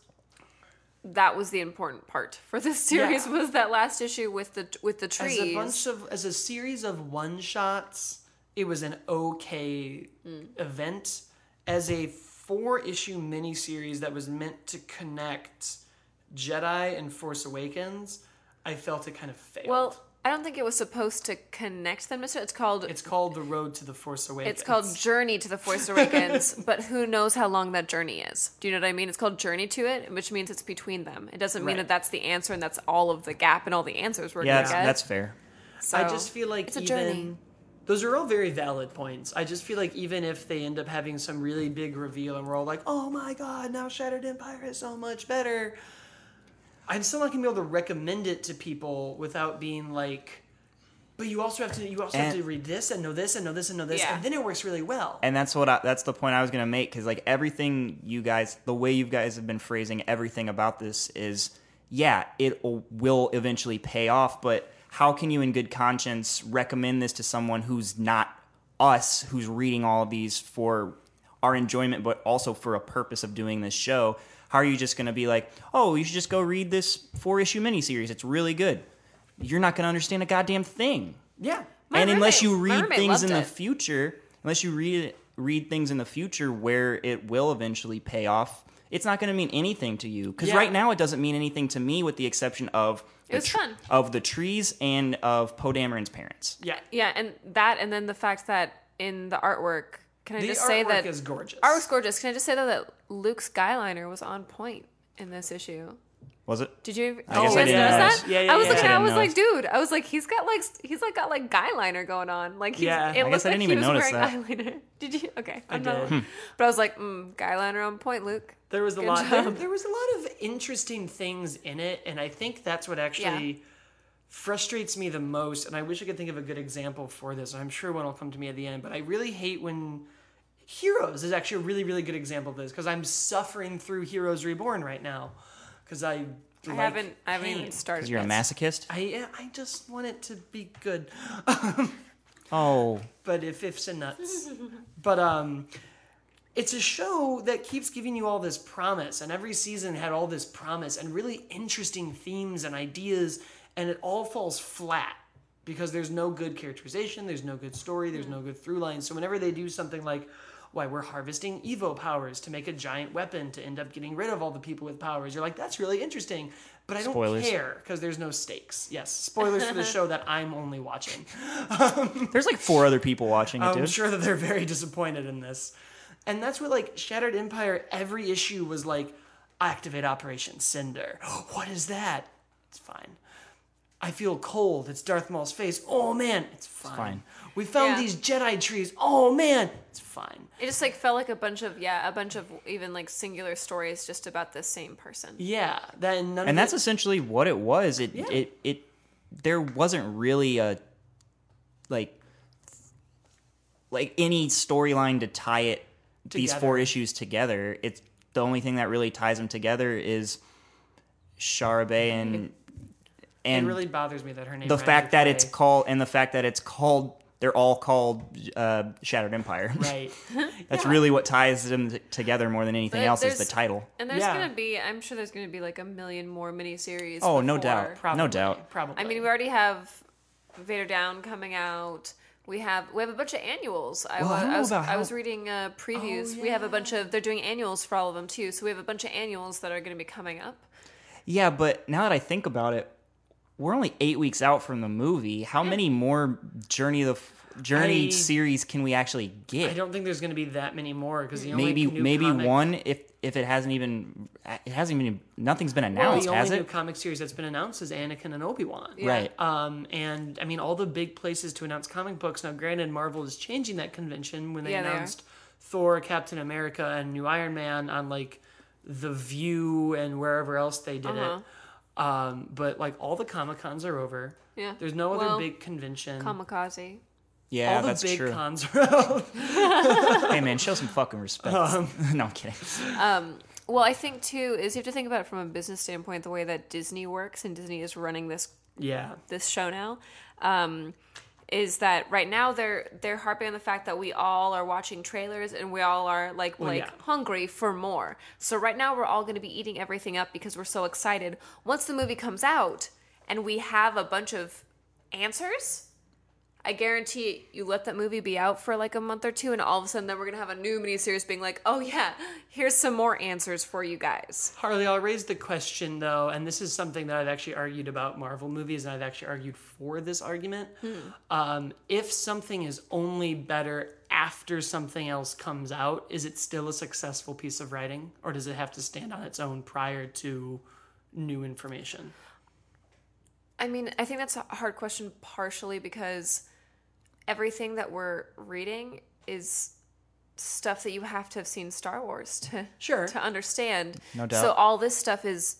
the important part for this series was that last issue with the trees. As a series of one-shots, it was an okay event. As a 4-issue miniseries that was meant to connect Jedi and Force Awakens, I felt it kind of failed. Well, I don't think it was supposed to connect them necessarily. It's called The Road to the Force Awakens. It's called Journey to the Force Awakens, but who knows how long that journey is? Do you know what I mean? It's called Journey to it, which means it's between them. It doesn't mean that that's the answer and that's all of the gap and all the answers we're going to get. That's fair. So, I just feel like it's a journey. Those are all very valid points. I just feel like even if they end up having some really big reveal and we're all like, oh my god, now Shattered Empire is so much better, I'm still not going to be able to recommend it to people without being like... But you also have to read this and know this and know this and know this, and then it works really well. And that's that's the point I was gonna make, because like everything you guys, the way you guys have been phrasing everything about this is, it will eventually pay off. But how can you, in good conscience, recommend this to someone who's not us, who's reading all of these for our enjoyment, but also for a purpose of doing this show? How are you just gonna be like, oh, you should just go read this 4-issue miniseries? It's really good. You're not going to understand a goddamn thing. Yeah. And unless you read things in the future, read things in the future where it will eventually pay off, it's not going to mean anything to you. Because right now it doesn't mean anything to me, with the exception of of the trees and of Poe Dameron's parents. Yeah. Yeah, and then the fact that in the artwork, can I just say that... The artwork is gorgeous. Artwork's gorgeous. Can I just say, though, that Luke's guyliner was on point in this issue? Was it? Did you? I guess you I guys didn't notice notice. that? Yeah, yeah, I was yeah. looking. I I didn't was like, notice. dude. I was like, he's got like guy liner going on. Like, Yeah. it I looked guess I like didn't he even was notice wearing that. eyeliner. Did you? Okay, I not. did. But I was like, guy liner on point, Luke. There was a Good lot. job. There was a lot of interesting things in it, and I think that's what actually frustrates me the most. And I wish I could think of a good example for this. I'm sure one will come to me at the end, but I really hate when Heroes is actually a really, really good example of this because I'm suffering through Heroes Reborn right now because I haven't even Because started. you're a yet. masochist? I just want it to be good. Oh. But ifs and nuts. But it's a show that keeps giving you all this promise, and every season had all this promise and really interesting themes and ideas, and it all falls flat because there's no good characterization, there's no good story, there's no good through line. So whenever they do something like, why we're harvesting Evo powers to make a giant weapon to end up getting rid of all the people with powers, you're like, that's really interesting, but I don't Spoilers. care because there's no stakes. Yes, spoilers for the show that I'm only watching. There's like 4 other people watching it, I'm dude. sure that they're very disappointed in this. And that's what, like, Shattered Empire, every issue was like, activate Operation Cinder. What is that? It's fine. I feel cold. It's Darth Maul's face. Oh, man. It's fine. We found Yeah. these Jedi trees. Oh, man. It's fine. It just like felt like a bunch of even like singular stories just about the same person. Yeah. Then none And of that's it, essentially what it was. Yeah. There wasn't really a like any storyline to tie it these Together. 4 issues together. It's the only thing that really ties them together is Sharabe and it really bothers me that her name the ran fact that into it's called they're all called Shattered Empire. Right. That's really what ties them together more than anything But else is the there's- title. And there's Yeah. I'm sure there's gonna be like a million more miniseries. Oh, no before. doubt. Probably. No doubt. Probably. I mean, we already have Vader Down coming out. We have a bunch of annuals. Well, I don't know about I how- was reading previews. We have a bunch of they're doing annuals for all of them too. So we have a bunch of annuals that are going to be coming up. Yeah, but now that I think about it, we're only 8 weeks out from the movie. How many more Journey I- series can we actually I get? don't think there's going to be that many more because the only Maybe new comic, one if it hasn't even nothing's been announced, the has only new it? comic series that's been announced is Anakin and Obi-Wan. Yeah. Right. And I mean, all the big places to announce comic books. Now, granted, Marvel is changing that convention when they Yeah, they are. announced Thor, Captain America, and New Iron Man on like The View and wherever else they did it. But like all the Comic Cons are over. Yeah. There's no other Well, big convention. Kamikaze. Yeah, all the that's big true. cons are out. Hey man, show some fucking respect. No, I'm kidding. Well, I think too is you have to think about it from a business standpoint, the way that Disney works, and Disney is running this Yeah. show now. Is that right now they're harping on the fact that we all are watching trailers and we all are yeah. hungry for more. So right now we're all going to be eating everything up because we're so excited. Once the movie comes out and we have a bunch of answers, I guarantee you let that movie be out for like a month or two and all of a sudden then we're going to have a new miniseries being like, oh yeah, here's some more answers for you guys. Harley, I'll raise the question though, and this is something that I've actually argued about Marvel movies, and I've actually argued for this argument. If something is only better after something else comes out, is it still a successful piece of writing, or does it have to stand on its own prior to new information? I mean, I think that's a hard question partially because everything that we're reading is stuff that you have to have seen Star Wars to understand. No doubt. So all this stuff has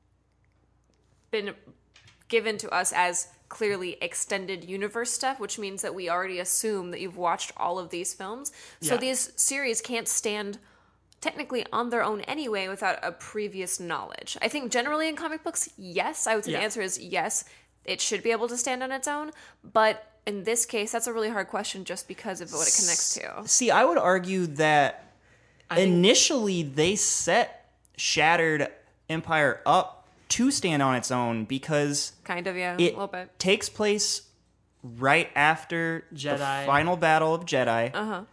been given to us as clearly extended universe stuff, which means that we already assume that you've watched all of these films. So Yeah. these series can't stand technically on their own anyway without a previous knowledge. I think generally in comic books, yes. I would say Yeah. the answer is yes. It should be able to stand on its own. But in this case, that's a really hard question just because of what it connects to. See, I would argue that initially they set Shattered Empire up to stand on its own because Kind of, yeah, a it little bit. takes place right after the Jedi. final battle of Jedi.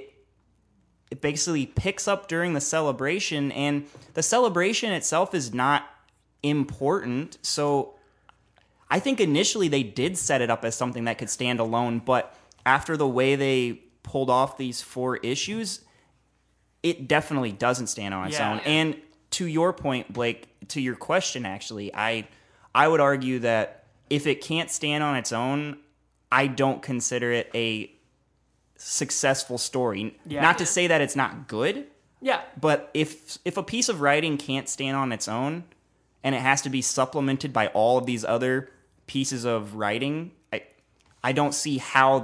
It basically picks up during the celebration, and the celebration itself is not important. So I think initially they did set it up as something that could stand alone, but after the way they pulled off these 4 issues, it definitely doesn't stand on its Yeah. own. And to your point, Blake, to your question, actually, I would argue that if it can't stand on its own, I don't consider it a successful story. Yeah. Not to say that it's not good, Yeah. but if a piece of writing can't stand on its own and it has to be supplemented by all of these other pieces of writing, I don't see how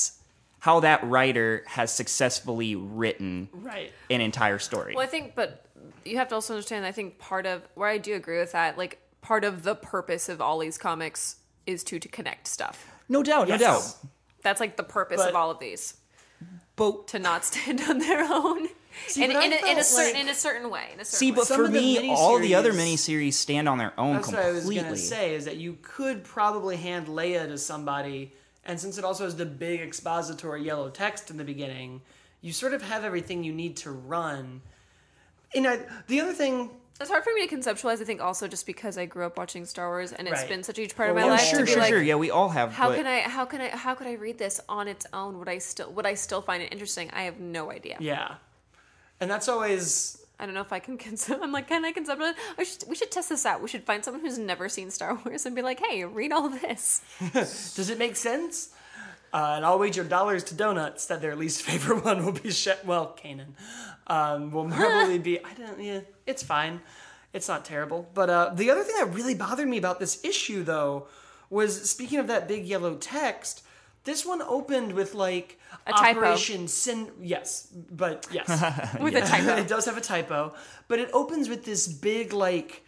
that writer has successfully written Right. an entire story. Well, I think, but you have to also understand, I think part of where I do agree with that, like part of the purpose of all these comics is to connect stuff. No doubt, Yes. no doubt. That's like the purpose But- of all of these, But to not stand on their own. See, in but I a felt certain like- in a certain way. see, but Some for of the me, all the other miniseries- miniseries stand on their own That's what I was completely. going to say, is that you could probably hand Leia to somebody, and since it also has the big expository yellow text in the beginning, you sort of have everything you need to run. And the other thing... It's hard for me to conceptualize. I think also just because I grew up watching Star Wars and it's Right. been such a huge part of Well, my yeah, life. Sure, to be sure, like, sure. Yeah, we all have. How but could I read this on its own? Would I still find it interesting? I have no idea. Yeah. And that's always... I don't know if I can I'm like, can I conceptualize? We should test this out. We should find someone who's never seen Star Wars and be like, hey, read all this. Does it make sense? And I'll wager dollars to donuts that their least favorite one will be Kanan. Will probably be... it's fine. It's not terrible. But the other thing that really bothered me about this issue, though, was, speaking of that big yellow text, this one opened with, like, A typo. Operation Sin... Yes, but yes. With a typo. It does have a typo. But it opens with this big, like...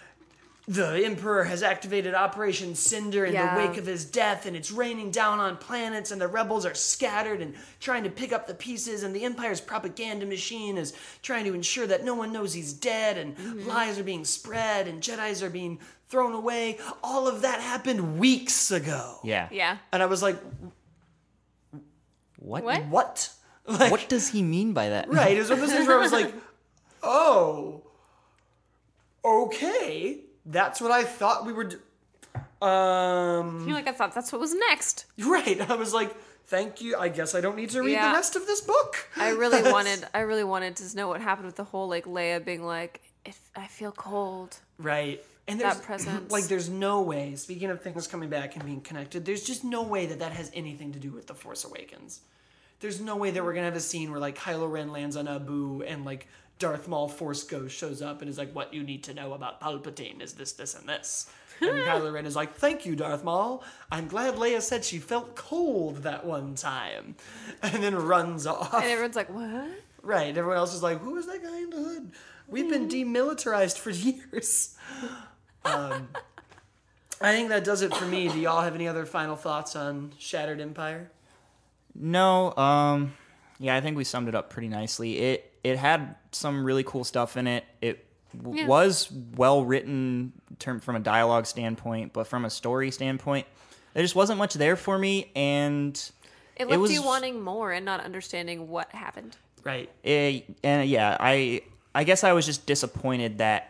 The Emperor has activated Operation Cinder in Yeah. the wake of his death, and it's raining down on planets, and the rebels are scattered and trying to pick up the pieces, and the Empire's propaganda machine is trying to ensure that no one knows he's dead, and lies are being spread, and Jedis are being thrown away. All of that happened weeks ago. yeah. Yeah. And I was like, What? what? Like, What does he mean by that? right, it was one of those things where I was like, oh, okay, that's what I thought we were You're like, I thought that's what was next. Right. I was like, thank you. I guess I don't need to read Yeah. the rest of this book. I really wanted to know what happened with the whole like Leia being like, I feel cold. Right. And That there's presence. like there's no way, speaking of things coming back and being connected, there's just no way that has anything to do with The Force Awakens. There's no way that we're going to have a scene where like Kylo Ren lands on Naboo and like Darth Maul Force Ghost shows up and is like, what you need to know about Palpatine is this, this, and this. And Kylo Ren is like, thank you, Darth Maul. I'm glad Leia said she felt cold that one time. And then runs off. And everyone's like, what? Right. Everyone else is like, who is that guy in the hood? We've been demilitarized for years. I think that does it for me. Do y'all have any other final thoughts on Shattered Empire? No. Yeah, I think we summed it up pretty nicely. It had some really cool stuff in it. It was well written from a dialogue standpoint, but from a story standpoint, there just wasn't much there for me, and It left was you wanting more and not understanding what happened. Right. I guess I was just disappointed that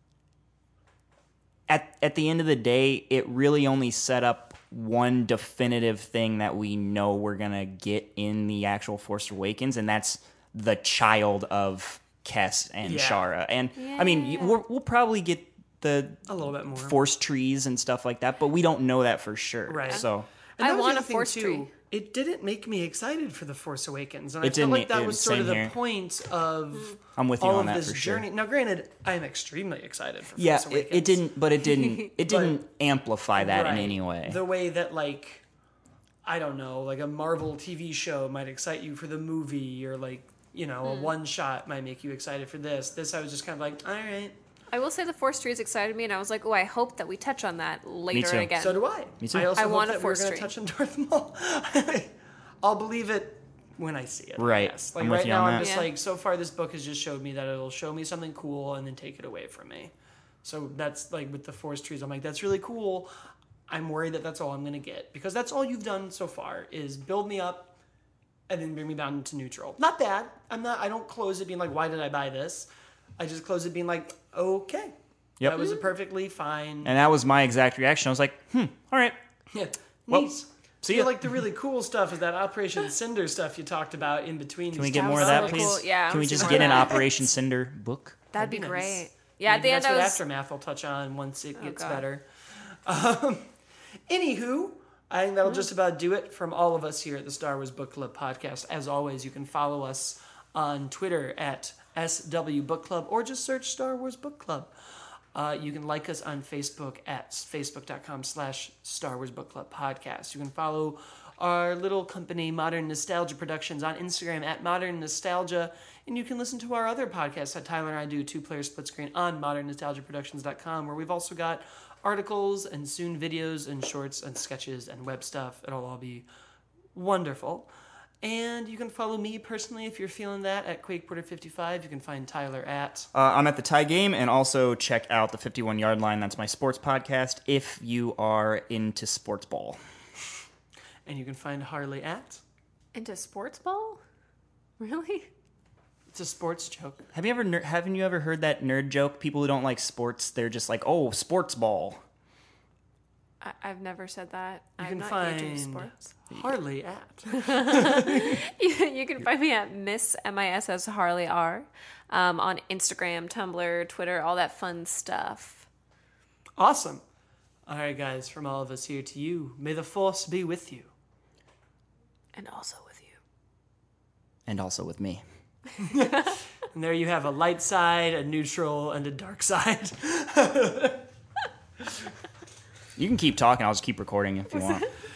at the end of the day, it really only set up one definitive thing that we know we're gonna get in the actual Force Awakens, and that's the child of Kes and Yeah. Shara. And I mean, we'll probably get A little bit more. Force trees and stuff like that, but we don't know that for sure. Right. So And I that was want the a other thing, Force too. tree. It didn't make me excited for The Force Awakens. And I It felt like didn't- that was sort of same the here. point of I'm with you all on of that this for sure. journey. Now, granted, I am extremely excited for Yeah, Force Awakens. it didn't amplify that in Right. any way. The way that, like, I don't know, like a Marvel TV show might excite you for the movie, or like, you know, a one shot might make you excited for this. This, I was just kind of like, all right. I will say the Force trees excited me, and I was like, oh, I hope that we touch on that later too. again. So do I. Me too. I also I hope want a that we're Force going to tree. touch on Darth Maul. I'll believe it when I see it. I Right. guess. Like I'm with right you now, on I'm that. just Yeah. like, so far this book has just showed me that it'll show me something cool and then take it away from me. So that's like with the Force trees, I'm like, that's really cool. I'm worried that that's all I'm going to get, because that's all you've done so far is build me up and then bring me down to neutral. Not bad. I don't close it being like, why did I buy this? I just close it being like, okay. Yep. That was a perfectly fine. And that was my exact reaction. I was like, all right. Yeah. Well, Neat. see I ya. feel like the really cool stuff is that Operation Cinder stuff you talked about in between. Can we these get two more of was that, so please? cool. Yeah, I Can we was just super get an glad. Operation Cinder book? That'd be nice. great. Yeah, at the end that's I what was... Aftermath will touch on once it gets God. better. Anywho, I think that'll just about do it from all of us here at the Star Wars Book Club podcast. As always, you can follow us on Twitter at SW Book Club or just search Star Wars Book Club. You can like us on Facebook at facebook.com/Star Wars Book Club podcast. You can follow our little company, Modern Nostalgia Productions, on Instagram at Modern Nostalgia. And you can listen to our other podcasts that Tyler and I do, Two Player Split Screen, on modernnostalgiaproductions.com, where we've also got articles and soon videos and shorts and sketches and web stuff. It'll all be wonderful. And you can follow me personally if you're feeling that at QuakePorter55. You can find Tyler at... I'm at the Tie Game, and also check out the 51 Yard Line. That's my sports podcast if you are into sports ball. And you can find Harley at... Into sports ball? Really? It's a sports joke. Haven't you ever heard that nerd joke? People who don't like sports, they're just like, oh, sports ball. I've never said that. You I'm can not find huge into sports. Harley at... You can find me at MISS Harley R on Instagram, Tumblr, Twitter, all that fun stuff. Awesome. All right, guys, from all of us here to you, may the Force be with you. And also with you. And also with me. And there you have a light side, a neutral, and a dark side. You can keep talking. I'll just keep recording if you want.